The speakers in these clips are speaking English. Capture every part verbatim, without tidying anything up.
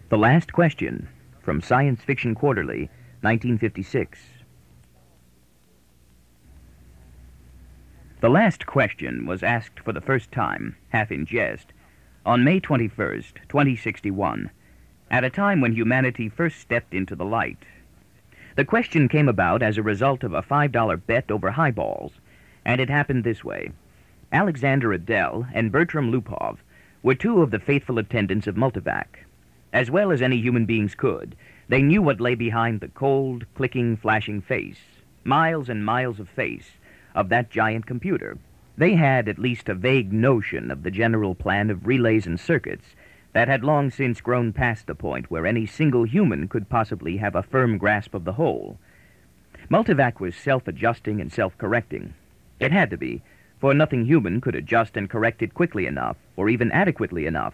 The Last Question, from Science Fiction Quarterly, nineteen fifty-six. The last question was asked for the first time, half in jest, on May twenty-first, twenty sixty-one, at a time when humanity first stepped into the light. The question came about as a result of a five dollar bet over highballs, and it happened this way. Alexander Adel and Bertram Lupov were two of the faithful attendants of Multivac. As well as any human beings could, they knew what lay behind the cold, clicking, flashing face, miles and miles of face, of that giant computer. They had at least a vague notion of the general plan of relays and circuits that had long since grown past the point where any single human could possibly have a firm grasp of the whole. Multivac was self-adjusting and self-correcting. It had to be, for nothing human could adjust and correct it quickly enough, or even adequately enough.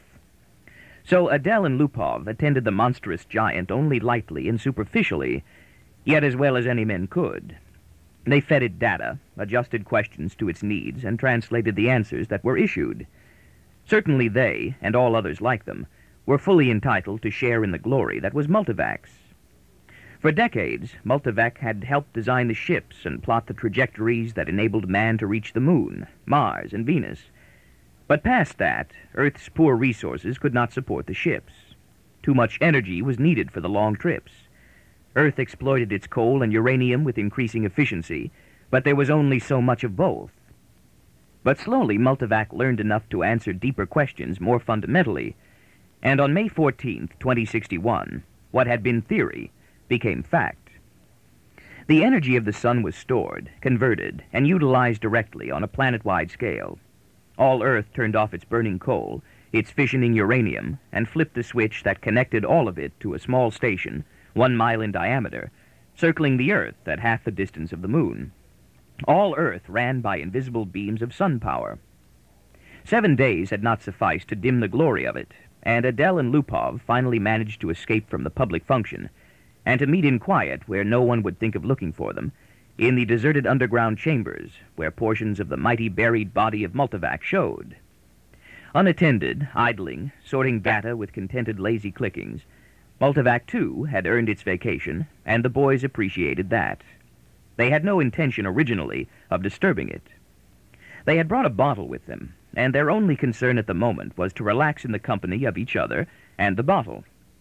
So Adel and Lupov attended the monstrous giant only lightly and superficially, yet as well as any men could. They fed it data, adjusted questions to its needs, and translated the answers that were issued. Certainly they, and all others like them, were fully entitled to share in the glory that was Multivac's. For decades, Multivac had helped design the ships and plot the trajectories that enabled man to reach the Moon, Mars, and Venus. But past that, Earth's poor resources could not support the ships. Too much energy was needed for the long trips. Earth exploited its coal and uranium with increasing efficiency, but there was only so much of both. But slowly, Multivac learned enough to answer deeper questions more fundamentally, and on May fourteenth, twenty sixty-one, what had been theory became fact. The energy of the sun was stored, converted, and utilized directly on a planet-wide scale. All Earth turned off its burning coal, its fissioning uranium, and flipped the switch that connected all of it to a small station, one mile in diameter, circling the Earth at half the distance of the Moon. All Earth ran by invisible beams of sun power. Seven days had not sufficed to dim the glory of it, and Adel and Lupov finally managed to escape from the public function, and to meet in quiet where no one would think of looking for them, in the deserted underground chambers where portions of the mighty buried body of Multivac showed. Unattended, idling, sorting data with contented lazy clickings, Multivac, too, had earned its vacation, and the boys appreciated that. They had no intention originally of disturbing it. They had brought a bottle with them, and their only concern at the moment was to relax in the company of each other and the bottle.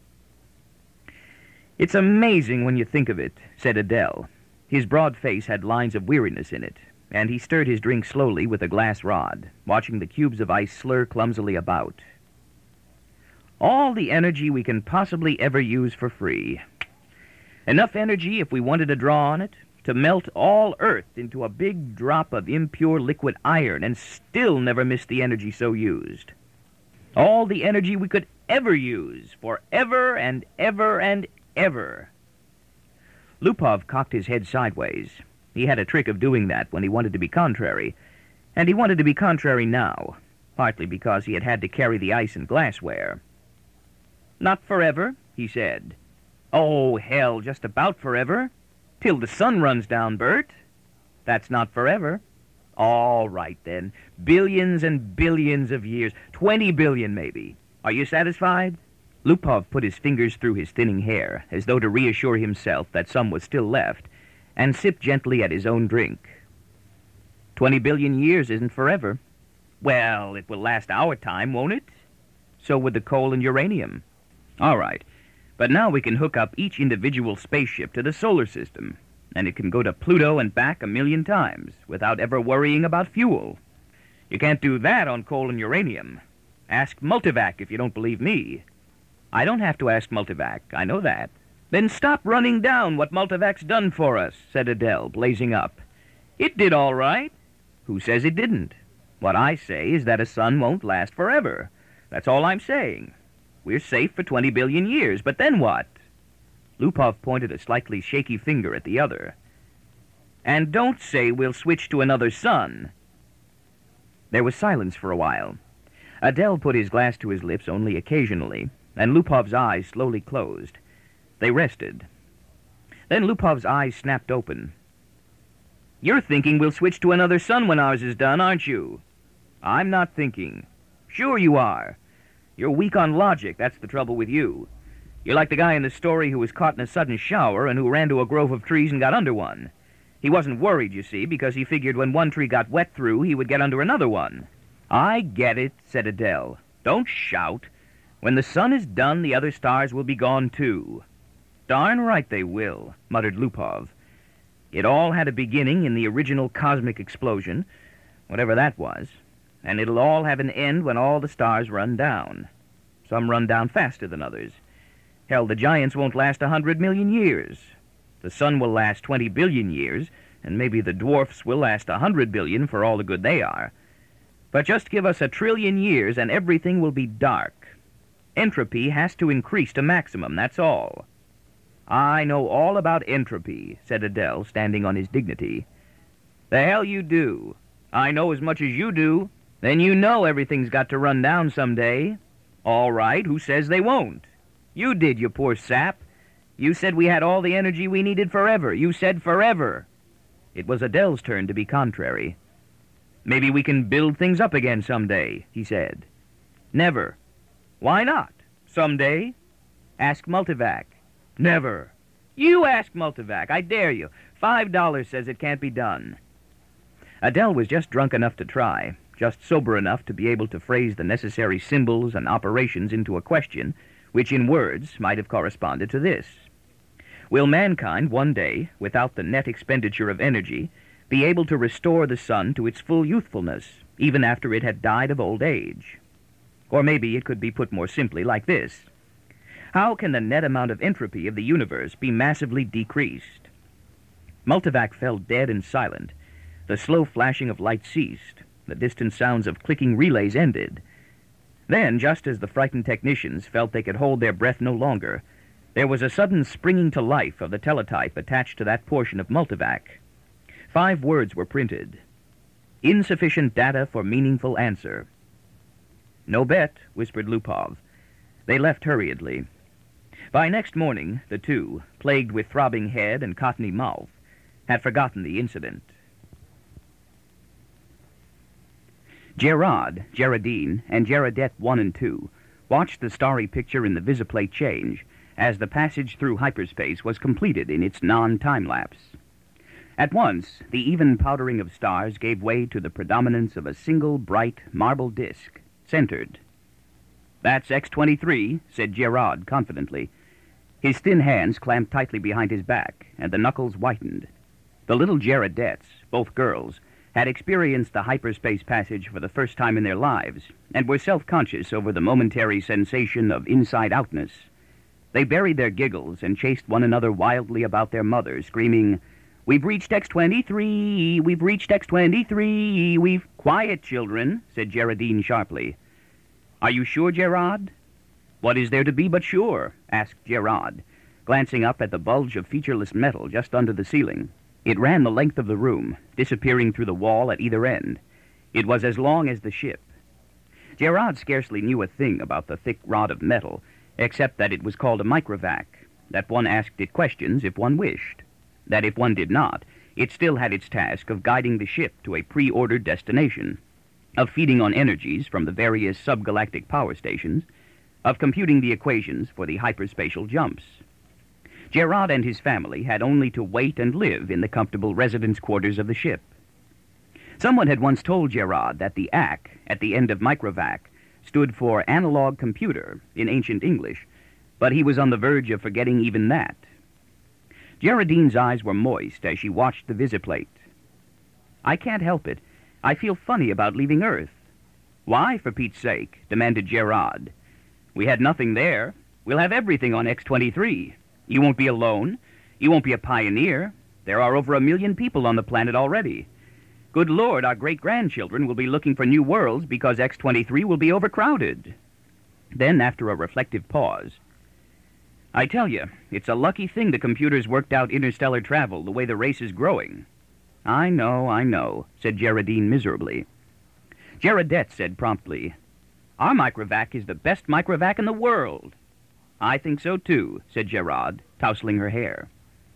"It's amazing when you think of it," said Adel. His broad face had lines of weariness in it, and he stirred his drink slowly with a glass rod, watching the cubes of ice slur clumsily about. "All the energy we can possibly ever use for free. Enough energy, if we wanted to draw on it, to melt all Earth into a big drop of impure liquid iron and still never miss the energy so used. All the energy we could ever use, for ever and ever and ever." Lupov cocked his head sideways. He had a trick of doing that when he wanted to be contrary, and he wanted to be contrary now, partly because he had had to carry the ice and glassware. "Not forever," he said. "Oh, hell, just about forever. Till the sun runs down, Bert. That's not forever." "All right, then. Billions and billions of years. Twenty billion, maybe. Are you satisfied?" Lupov put his fingers through his thinning hair, as though to reassure himself that some was still left, and sipped gently at his own drink. Twenty billion years isn't forever." "Well, it will last our time, won't it?" "So would the coal and uranium." "All right, but now we can hook up each individual spaceship to the solar system, and it can go to Pluto and back a million times without ever worrying about fuel. You can't do that on coal and uranium. Ask Multivac if you don't believe me." "I don't have to ask Multivac, I know that." "Then stop running down what Multivac's done for us," said Adel, blazing up. "It did all right." "Who says it didn't? What I say is that a sun won't last forever. That's all I'm saying. We're safe for twenty billion years, but then what?" Lupov pointed a slightly shaky finger at the other. "And don't say we'll switch to another sun." There was silence for a while. Adel put his glass to his lips only occasionally, and Lupov's eyes slowly closed. They rested. Then Lupov's eyes snapped open. "You're thinking we'll switch to another sun when ours is done, aren't you?" "I'm not thinking." "Sure you are. You're weak on logic, that's the trouble with you. You're like the guy in the story who was caught in a sudden shower and who ran to a grove of trees and got under one. He wasn't worried, you see, because he figured when one tree got wet through, he would get under another one. I get it, said Adele. Don't shout. When the sun is done, the other stars will be gone, too. Darn right they will, muttered Lupov. It all had a beginning in the original cosmic explosion, whatever that was, and it'll all have an end when all the stars run down. Some run down faster than others. Hell, the giants won't last a hundred million years. The sun will last twenty billion years, and maybe the dwarfs will last a hundred billion for all the good they are. But just give us a trillion years and everything will be dark. Entropy has to increase to maximum, that's all. I know all about entropy, said Adele, standing on his dignity. The hell you do. I know as much as you do. Then you know everything's got to run down someday. All right, who says they won't? You did, you poor sap. You said we had all the energy we needed forever. You said forever. It was Adele's turn to be contrary. Maybe we can build things up again someday, he said. Never. Why not? Someday? Ask Multivac. Never. You ask Multivac, I dare you. Five dollars says it can't be done. Adele was just drunk enough to try, just sober enough to be able to phrase the necessary symbols and operations into a question, which in words might have corresponded to this. Will mankind one day, without the net expenditure of energy, be able to restore the sun to its full youthfulness, even after it had died of old age? Or maybe it could be put more simply like this. How can the net amount of entropy of the universe be massively decreased? Multivac fell dead and silent. The slow flashing of light ceased. The distant sounds of clicking relays ended. Then, just as the frightened technicians felt they could hold their breath no longer, there was a sudden springing to life of the teletype attached to that portion of Multivac. Five words were printed. Insufficient data for meaningful answer. No bet, whispered Lupov. They left hurriedly. By next morning, the two, plagued with throbbing head and cottony mouth, had forgotten the incident. Gerard, Gerardine, and Gerardette one and two watched the starry picture in the visiplate change as the passage through hyperspace was completed in its non-time-lapse. At once, the even powdering of stars gave way to the predominance of a single bright marble disk, centered. That's X twenty-three, said Gerard confidently. His thin hands clamped tightly behind his back, and the knuckles whitened. The little Gerardettes, both girls, had experienced the hyperspace passage for the first time in their lives, and were self-conscious over the momentary sensation of inside-outness. They buried their giggles and chased one another wildly about their mother, screaming, "We've reached X twenty-three! We've reached X twenty-three! We've—" "Quiet, children," said Gerardine sharply. "Are you sure, Gerard?" "What is there to be but sure?" asked Gerard, glancing up at the bulge of featureless metal just under the ceiling. It ran the length of the room, disappearing through the wall at either end. It was as long as the ship. Gerard scarcely knew a thing about the thick rod of metal, except that it was called a microvac, that one asked it questions if one wished, that if one did not, it still had its task of guiding the ship to a pre-ordered destination, of feeding on energies from the various subgalactic power stations, of computing the equations for the hyperspatial jumps. Gerard and his family had only to wait and live in the comfortable residence quarters of the ship. Someone had once told Gerard that the A C at the end of microvac stood for analog computer in ancient English, but he was on the verge of forgetting even that. Gerardine's eyes were moist as she watched the visiplate. "I can't help it. I feel funny about leaving Earth." "Why, for Pete's sake?" demanded Gerard. "We had nothing there. We'll have everything on X twenty-three. You won't be alone. You won't be a pioneer. There are over a million people on the planet already. Good Lord, our great-grandchildren will be looking for new worlds because X twenty-three will be overcrowded." Then, after a reflective pause, "I tell you, it's a lucky thing the computers worked out interstellar travel the way the race is growing." "I know, I know," said Gerardine miserably. Gerardette said promptly, "Our microvac is the best microvac in the world." "I think so, too," said Gerard, tousling her hair.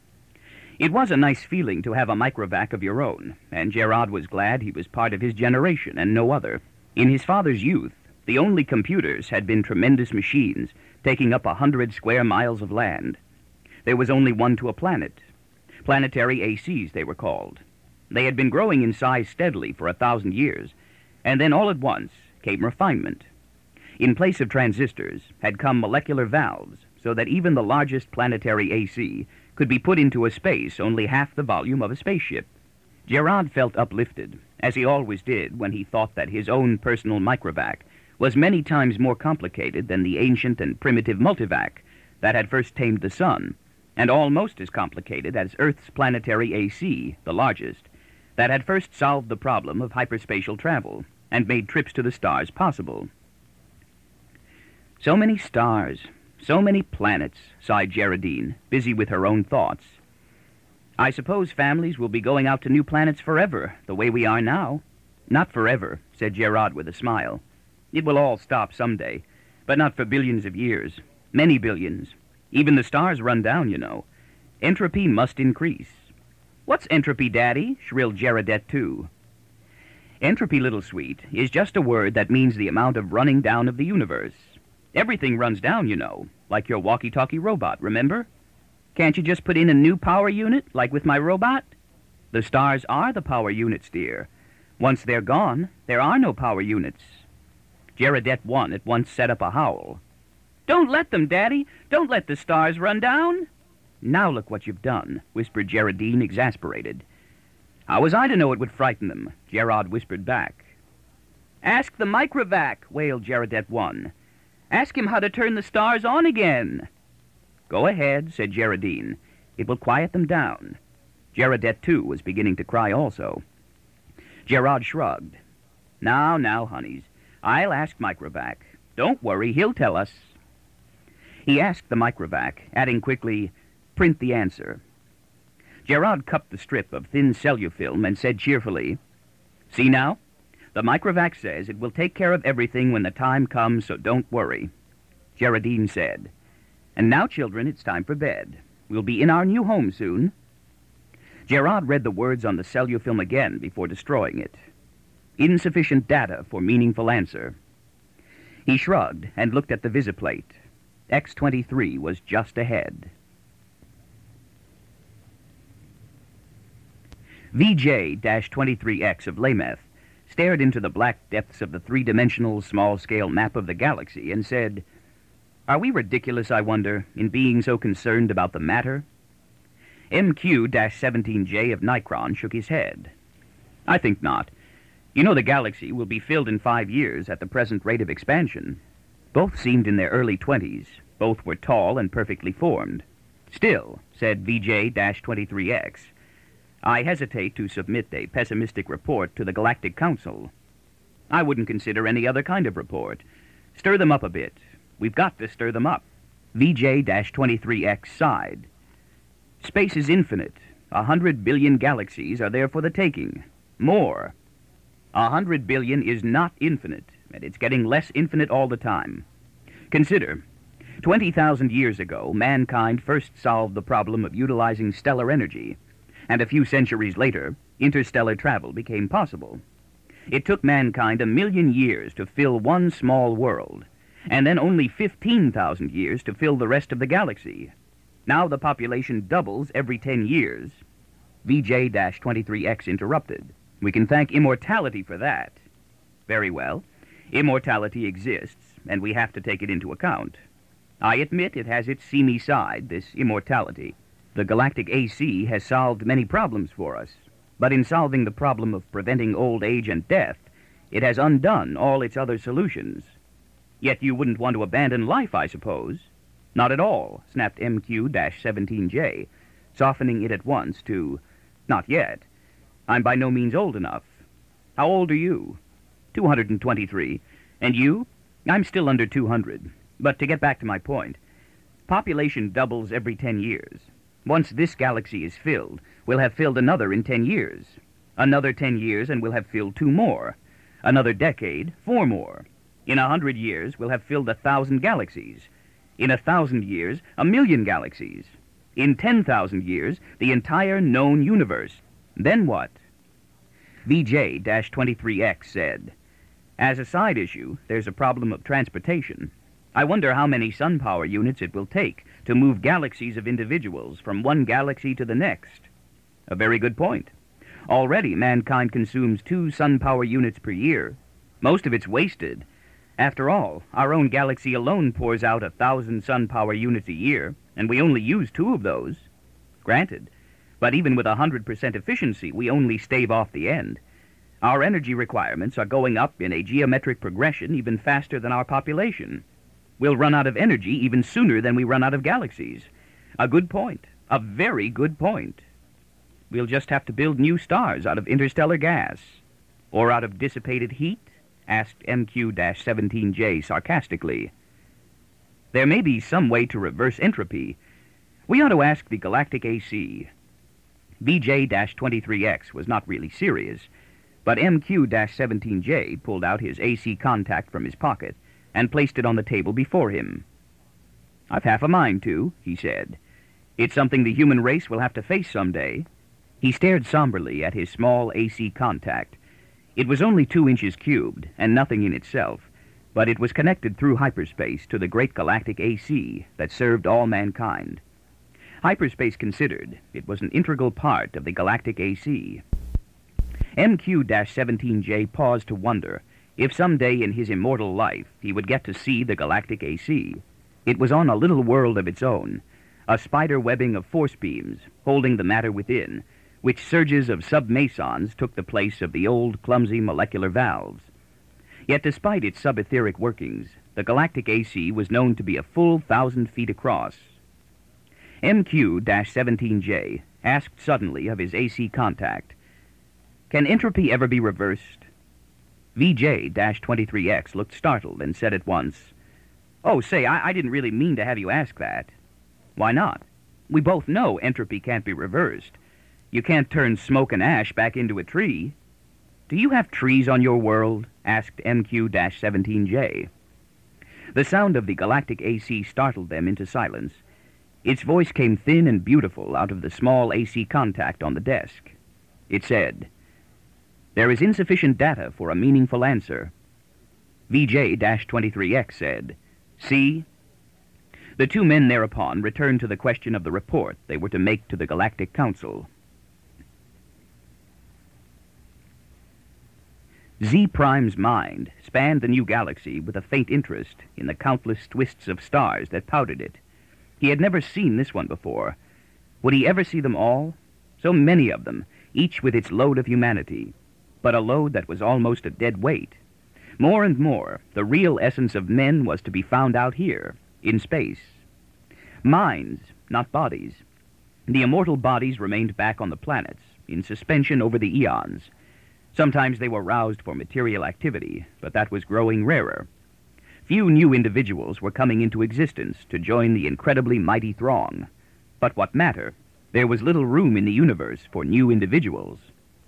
It was a nice feeling to have a microvac of your own, and Gerard was glad he was part of his generation and no other. In his father's youth, The only computers had been tremendous machines, taking up a hundred square miles of land. There was only one to a planet. Planetary A Cs, they were called. They had been growing in size steadily for a thousand years, and then all at once came refinement. In place of transistors had come molecular valves, so that even the largest planetary A C could be put into a space only half the volume of a spaceship. Gerard felt uplifted, as he always did when he thought that his own personal microvac was many times more complicated than the ancient and primitive multivac that had first tamed the sun, and almost as complicated as Earth's planetary A C, the largest, that had first solved the problem of hyperspatial travel and made trips to the stars possible. So many stars, so many planets, sighed Geraldine, busy with her own thoughts. I suppose families will be going out to new planets forever, the way we are now. Not forever, said Gerard with a smile. It will all stop someday, but not for billions of years. Many billions. Even the stars run down, you know. Entropy must increase. What's entropy, Daddy? Shrilled Gerardette, too. Entropy, little sweet, is just a word that means the amount of running down of the universe. Everything runs down, you know, like your walkie-talkie robot, remember? Can't you just put in a new power unit, like with my robot? The stars are the power units, dear. Once they're gone, there are no power units. Gerardette one at once set up a howl. Don't let them, Daddy! Don't let the stars run down! Now look what you've done, whispered Geraldine, exasperated. How was I to know it would frighten them? Gerard whispered back. Ask the microvac, wailed Gerardette one. Ask him how to turn the stars on again. Go ahead, said Geraldine. It will quiet them down. Gerardette, too, was beginning to cry also. Gerard shrugged. Now, now, honeys, I'll ask Microvac. Don't worry, he'll tell us. He asked the Microvac, adding quickly, print the answer. Gerard cupped the strip of thin cellufilm and said cheerfully, See now? The Microvac says it will take care of everything when the time comes, so don't worry. Geraldine said, And now, children, it's time for bed. We'll be in our new home soon. Gerard read the words on the cellufilm again before destroying it. Insufficient data for meaningful answer. He shrugged and looked at the visiplate. X twenty-three was just ahead. V J twenty-three X of Lameth stared into the black depths of the three-dimensional small-scale map of the galaxy and said, Are we ridiculous, I wonder, in being so concerned about the matter? M Q seventeen J of Nikron shook his head. I think not. You know the galaxy will be filled in five years at the present rate of expansion. Both seemed in their early twenties. Both were tall and perfectly formed. Still, said V J twenty-three X, I hesitate to submit a pessimistic report to the Galactic Council. I wouldn't consider any other kind of report. Stir them up a bit. We've got to stir them up. V J twenty-three X sighed. Space is infinite. A hundred billion galaxies are there for the taking. More. A hundred billion is not infinite, and it's getting less infinite all the time. Consider, twenty thousand years ago, mankind first solved the problem of utilizing stellar energy, and a few centuries later, interstellar travel became possible. It took mankind a million years to fill one small world, and then only fifteen thousand years to fill the rest of the galaxy. Now the population doubles every ten years. V J twenty-three X interrupted. We can thank immortality for that. Very well. Immortality exists, and we have to take it into account. I admit it has its seamy side, this immortality. The Galactic A C has solved many problems for us, but in solving the problem of preventing old age and death, it has undone all its other solutions. Yet you wouldn't want to abandon life, I suppose. Not at all, snapped M Q seventeen J, softening it at once to, not yet. I'm by no means old enough. How old are you? two hundred twenty-three. And you? I'm still under two hundred. But to get back to my point, population doubles every ten years. Once this galaxy is filled, we'll have filled another in ten years. Another ten years, and we'll have filled two more. Another decade, four more. In a hundred years, we'll have filled a thousand galaxies. In a thousand years, a million galaxies. In ten thousand years, the entire known universe. Then what? V J twenty-three X said, As a side issue, there's a problem of transportation. I wonder how many sun power units it will take to move galaxies of individuals from one galaxy to the next. A very good point. Already, mankind consumes two sun power units per year. Most of it's wasted. After all, our own galaxy alone pours out a thousand sun power units a year, and we only use two of those. Granted. But even with a hundred percent efficiency, we only stave off the end. Our energy requirements are going up in a geometric progression even faster than our population. We'll run out of energy even sooner than we run out of galaxies. A good point. A very good point. We'll just have to build new stars out of interstellar gas. Or out of dissipated heat? Asked M Q seventeen J sarcastically. There may be some way to reverse entropy. We ought to ask the galactic A C. V J twenty-three X was not really serious, but M Q seventeen J pulled out his A C contact from his pocket and placed it on the table before him. I've half a mind to, he said. It's something the human race will have to face someday. He stared somberly at his small A C contact. It was only two inches cubed, and nothing in itself, but it was connected through hyperspace to the great galactic A C that served all mankind. Hyperspace considered, it was an integral part of the galactic A C. M Q seventeen J paused to wonder if someday in his immortal life he would get to see the galactic A C. It was on a little world of its own, a spider webbing of force beams holding the matter within, which surges of submasons took the place of the old clumsy molecular valves. Yet despite its subetheric workings, the galactic A C was known to be a full thousand feet across. M Q seventeen J asked suddenly of his A C contact, "Can entropy ever be reversed?" V J twenty-three X looked startled and said at once, "Oh, say, I, I didn't really mean to have you ask that." "Why not? We both know entropy can't be reversed. You can't turn smoke and ash back into a tree." "Do you have trees on your world?" asked M Q seventeen J. The sound of the galactic A C startled them into silence. Its voice came thin and beautiful out of the small A C contact on the desk. It said, "There is insufficient data for a meaningful answer." V J twenty-three X said, "See?" The two men thereupon returned to the question of the report they were to make to the Galactic Council. Z Prime's mind spanned the new galaxy with a faint interest in the countless twists of stars that powdered it. He had never seen this one before. Would he ever see them all? So many of them, each with its load of humanity, but a load that was almost a dead weight. More and more, the real essence of men was to be found out here, in space. Minds, not bodies. The immortal bodies remained back on the planets, in suspension over the eons. Sometimes they were roused for material activity, but that was growing rarer. Few new individuals were coming into existence to join the incredibly mighty throng. But what matter? There was little room in the universe for new individuals.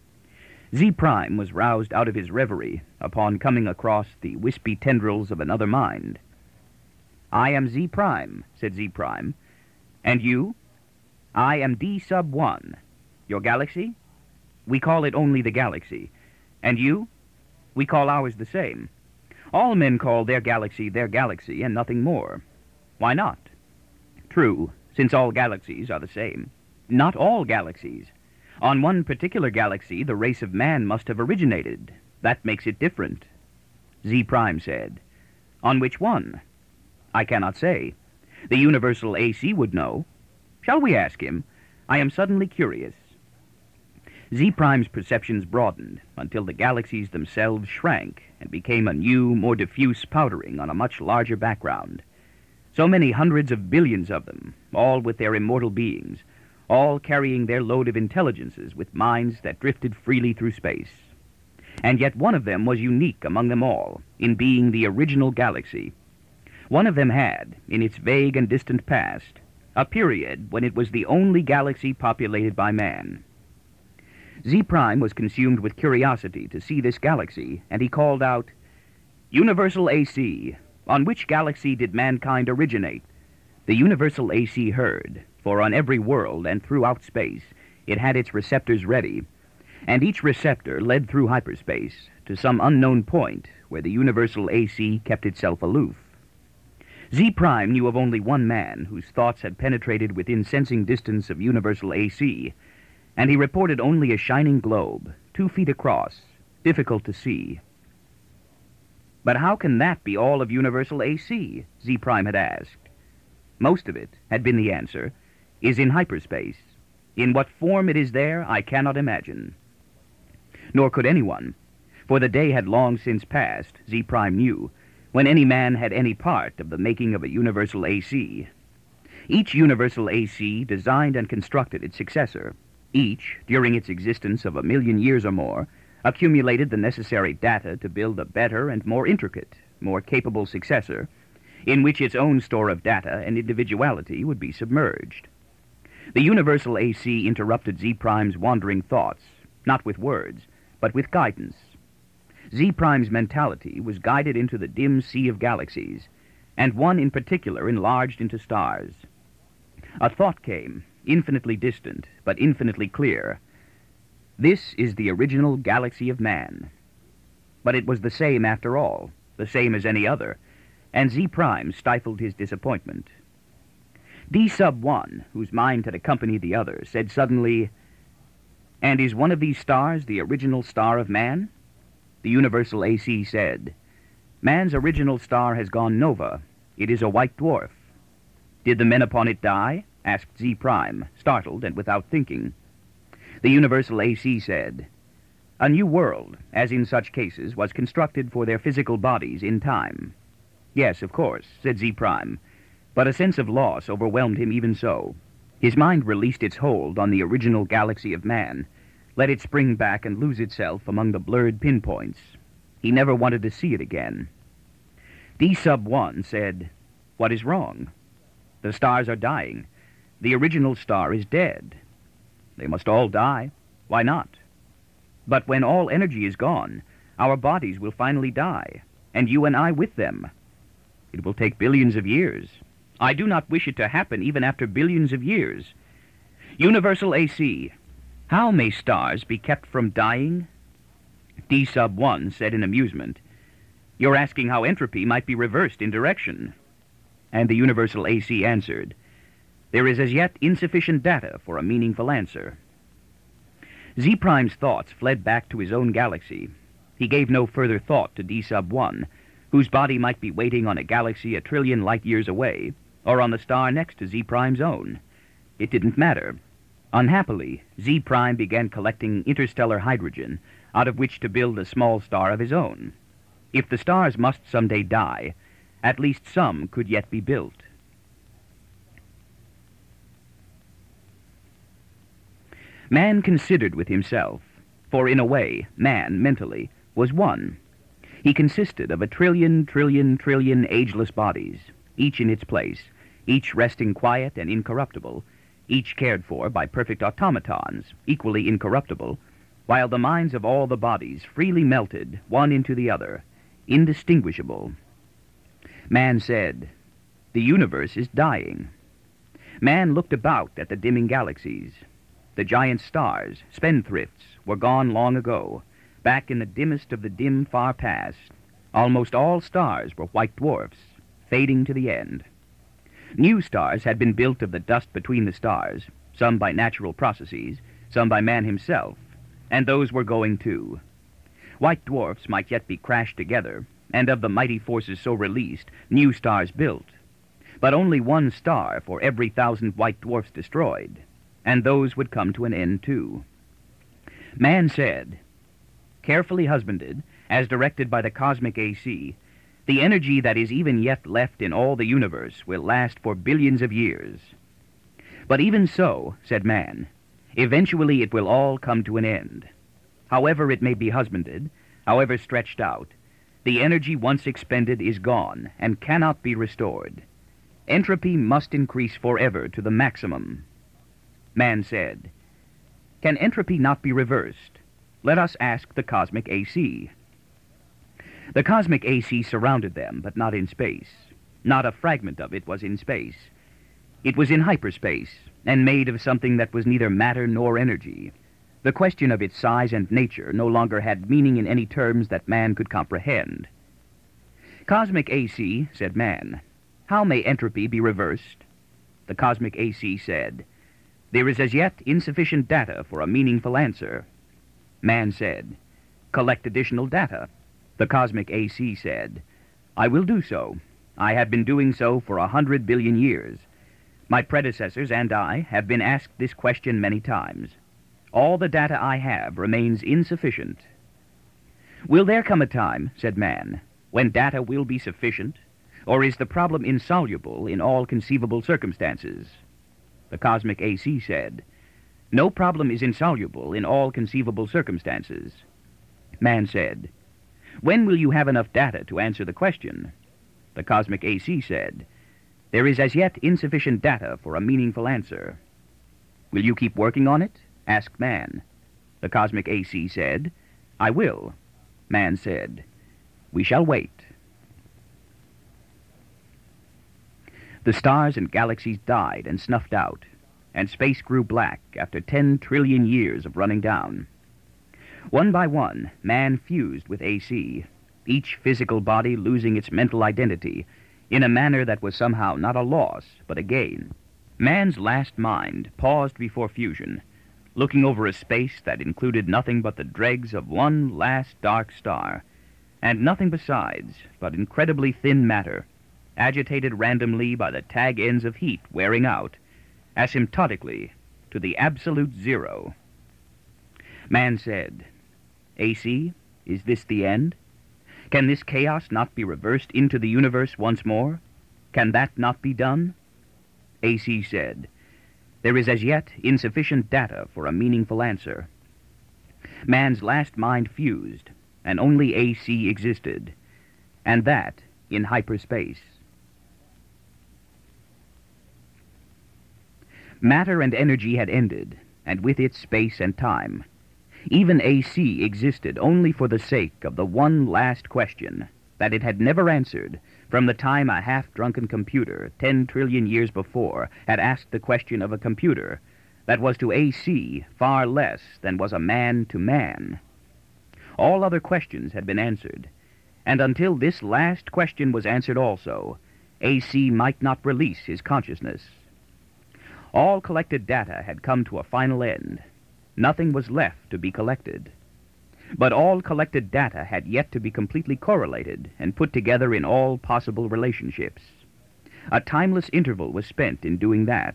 Z Prime was roused out of his reverie upon coming across the wispy tendrils of another mind. "I am Z Prime," said Z Prime. "And you?" "I am D sub one. Your galaxy?" "We call it only the galaxy. And you?" "We call ours the same. All men call their galaxy their galaxy and nothing more. Why not?" "True, since all galaxies are the same." "Not all galaxies. On one particular galaxy, the race of man must have originated. That makes it different." Z Prime said. "On which one?" "I cannot say. The Universal A C would know. Shall we ask him? I am suddenly curious." Z Prime's perceptions broadened until the galaxies themselves shrank and became a new, more diffuse powdering on a much larger background. So many hundreds of billions of them, all with their immortal beings, all carrying their load of intelligences with minds that drifted freely through space. And yet one of them was unique among them all, in being the original galaxy. One of them had, in its vague and distant past, a period when it was the only galaxy populated by man. Z Prime was consumed with curiosity to see this galaxy, and he called out, "Universal A C, on which galaxy did mankind originate?" The Universal A C heard, for on every world and throughout space it had its receptors ready. and each receptor led through hyperspace to some unknown point where the universal A C kept itself aloof. Z Prime knew of only one man whose thoughts had penetrated within sensing distance of universal A C, and he reported only a shining globe, two feet across, difficult to see. But how can that be all of universal A C? Z Prime had asked. Most of it, had been the answer, is in hyperspace. In what form it is there, I cannot imagine. Nor could anyone, for the day had long since passed, Z Prime knew, when any man had any part of the making of a universal A C. Each universal A C designed and constructed its successor. Each, during its existence of a million years or more, accumulated the necessary data to build a better and more intricate, more capable successor, in which its own store of data and individuality would be submerged. The universal A C interrupted Z Prime's wandering thoughts, not with words, but with guidance. Z Prime's mentality was guided into the dim sea of galaxies, and one in particular enlarged into stars. A thought came, infinitely distant, but infinitely clear. This is the original galaxy of man. But it was the same after all, the same as any other, and Z Prime stifled his disappointment. D sub one, whose mind had accompanied the other, said suddenly, "And is one of these stars the original star of man?" The universal A C said, "Man's original star has gone nova. It is a white dwarf." "Did the men upon it die?" asked Z Prime, startled and without thinking. The universal A C said, "A new world, as in such cases, was constructed for their physical bodies in time." "Yes, of course," said Z Prime, but a sense of loss overwhelmed him even so. His mind released its hold on the original galaxy of man, let it spring back and lose itself among the blurred pinpoints. He never wanted to see it again. D sub one said, "What is wrong? The stars are dying. The original star is dead. They must all die. Why not? But when all energy is gone, our bodies will finally die, and you and I with them. It will take billions of years. I do not wish it to happen even after billions of years. Universal A C, how may stars be kept from dying?" D sub one said in amusement, "You're asking how entropy might be reversed in direction." And the universal A C answered, "There is as yet insufficient data for a meaningful answer." Z Prime's thoughts fled back to his own galaxy. He gave no further thought to D sub one, whose body might be waiting on a galaxy a trillion light-years away, or on the star next to Z Prime's own. It didn't matter. Unhappily, Z Prime began collecting interstellar hydrogen, out of which to build a small star of his own. If the stars must someday die, at least some could yet be built. Man considered with himself, for in a way, man, mentally, was one. He consisted of a trillion, trillion, trillion ageless bodies, each in its place, each resting quiet and incorruptible, each cared for by perfect automatons, equally incorruptible, while the minds of all the bodies freely melted one into the other, indistinguishable. Man said, "The universe is dying." Man looked about at the dimming galaxies. The giant stars, spendthrifts, were gone long ago, back in the dimmest of the dim far past. Almost all stars were white dwarfs, fading to the end. New stars had been built of the dust between the stars, some by natural processes, some by man himself, and those were going too. White dwarfs might yet be crashed together, and of the mighty forces so released, new stars built. But only one star for every thousand white dwarfs destroyed, and those would come to an end too. Man said, "Carefully husbanded, as directed by the cosmic A C, the energy that is even yet left in all the universe will last for billions of years. But even so," said man, "eventually it will all come to an end. However it may be husbanded, however stretched out, the energy once expended is gone and cannot be restored. Entropy must increase forever to the maximum." Man said, "Can entropy not be reversed? Let us ask the cosmic A C." The cosmic A C surrounded them, but not in space. Not a fragment of it was in space. It was in hyperspace, and made of something that was neither matter nor energy. The question of its size and nature no longer had meaning in any terms that man could comprehend. "Cosmic A C," said man, "how may entropy be reversed?" The cosmic A C said, "There is as yet insufficient data for a meaningful answer." Man said, "Collect additional data." The cosmic A C said, "I will do so. I have been doing so for a hundred billion years. My predecessors and I have been asked this question many times. All the data I have remains insufficient." "Will there come a time," said man, "when data will be sufficient? Or is the problem insoluble in all conceivable circumstances?" The cosmic A C said, "No problem is insoluble in all conceivable circumstances." Man said, "When will you have enough data to answer the question?" The cosmic A C said, "There is as yet insufficient data for a meaningful answer." "Will you keep working on it?" asked man. The cosmic A C said, "I will." Man said, "We shall wait." The stars and galaxies died and snuffed out, and space grew black after ten trillion years of running down. One by one, man fused with A C, each physical body losing its mental identity in a manner that was somehow not a loss, but a gain. Man's last mind paused before fusion, looking over a space that included nothing but the dregs of one last dark star, and nothing besides but incredibly thin matter, agitated randomly by the tag ends of heat wearing out, asymptotically, to the absolute zero. Man said, "A C, is this the end? Can this chaos not be reversed into the universe once more? Can that not be done?" A C said, "There is as yet insufficient data for a meaningful answer." Man's last mind fused, and only A C existed, and that in hyperspace. Matter and energy had ended, and with it space and time. Even A C existed only for the sake of the one last question that it had never answered from the time a half-drunken computer, ten trillion years before, had asked the question of a computer that was to A C far less than was a man to man. All other questions had been answered, and until this last question was answered also, A C might not release his consciousness. All collected data had come to a final end. Nothing was left to be collected. But all collected data had yet to be completely correlated and put together in all possible relationships. A timeless interval was spent in doing that.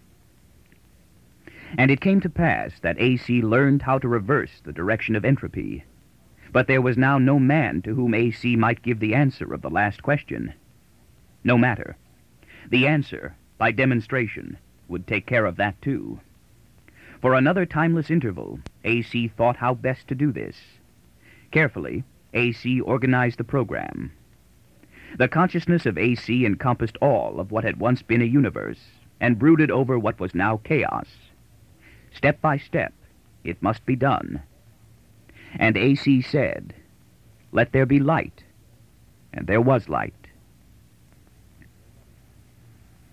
And it came to pass that A C learned how to reverse the direction of entropy. But there was now no man to whom A C might give the answer of the last question. No matter. The answer, by demonstration, would take care of that too. For another timeless interval, A C thought how best to do this. Carefully, A C organized the program. The consciousness of A C encompassed all of what had once been a universe, and brooded over what was now chaos. Step by step, it must be done. And A C said, "Let there be light," and there was light.